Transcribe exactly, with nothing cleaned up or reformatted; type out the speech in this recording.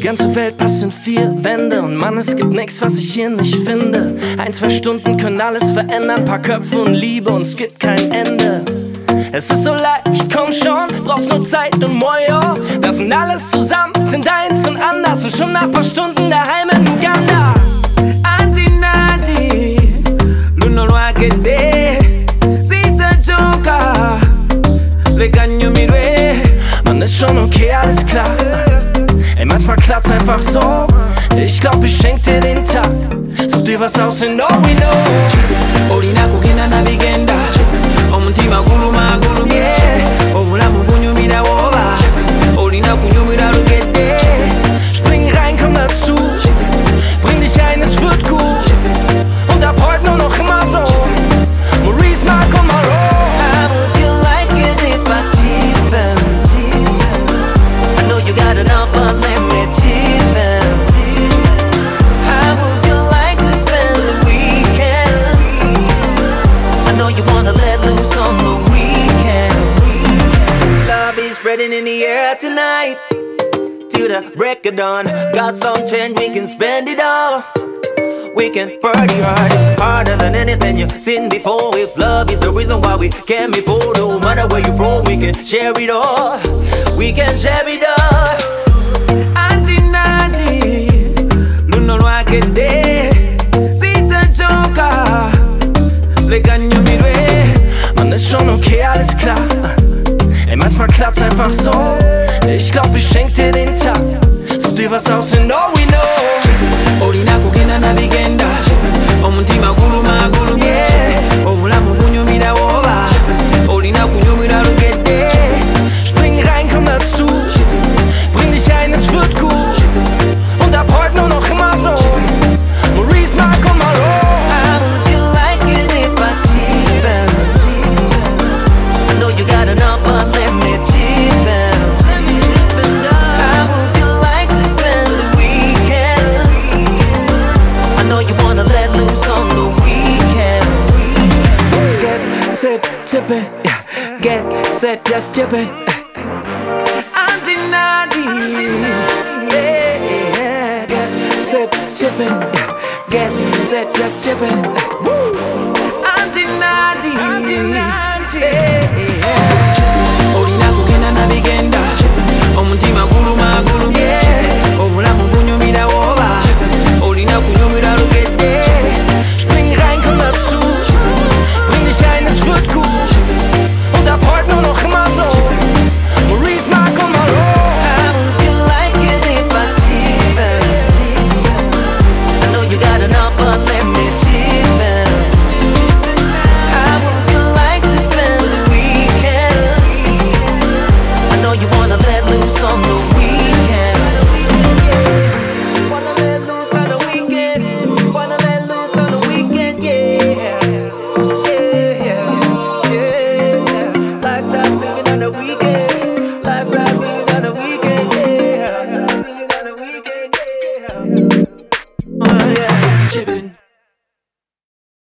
ganze Welt passt in vier Wände und Mann, es gibt nichts, was ich hier nicht finde. Ein, zwei Stunden können alles verändern, paar Köpfe und Liebe und es gibt kein Ende. Es ist so leicht, komm schon, brauchst nur Zeit und Mojo. Werfen alles zusammen, sind eins und anders und schon nach paar Stunden daheim in Uganda. Anti Nadi, Luno Wakede, Sita Joka, Leganyo Mirwe. Mann, ist schon okay, alles klar. Ey, manchmal klappt's einfach so. Ich glaub, ich schenk dir den Tag. Such dir was aus in All We Know. Olina kugenda na bigenda, omutima guluma gulumye, obulamu bunyumira woba, olina kunyumira lugedde. Spring rein, komm dazu, bring dich ein, es wird gut. Und ab heute nur noch immer so. Maurice, Marco, Maro. How would you like it if I cheapen? I know you got enough, but let me cheapen. How would you like to spend the weekend? I know you wanna let loose on the weekend. Love is spreading in the air tonight, till the break of dawn. Got some change, we can spend it all. We can party hard, harder than anything you've seen before. If love is the reason why we came before, no matter where you're from, we can share it all. We can share it all. Anti Nadi, Luno Wakede, Sita Joka, Leganyo Mirwe. Mann, ist schon okay, alles klar. Ey, manchmal klappt's einfach so. Ich glaub, ich schenk dir den Tag. Such dir was aus in All We Know. Olina kugenda na bigenda, omutima guluma gulumye, obulamu bunyumira woba, olina kunyumira lugedde. Spring rein, komm dazu, bring dich ein, es wird gut. Und ab heute nur noch immer so. Maurice, Marco, Maro. How would you like it if I cheapen? I know you got enough, but let me cheapen. How would you like to spend the weekend? I know you wanna let loose on the weekend. Get set, chippin', yeah. Get set, just chippin'. Anti Nadi, yeah. Get set, chippin', yeah. Get set, just chippin'. Anti Nadi, Anti Nadi. yeah.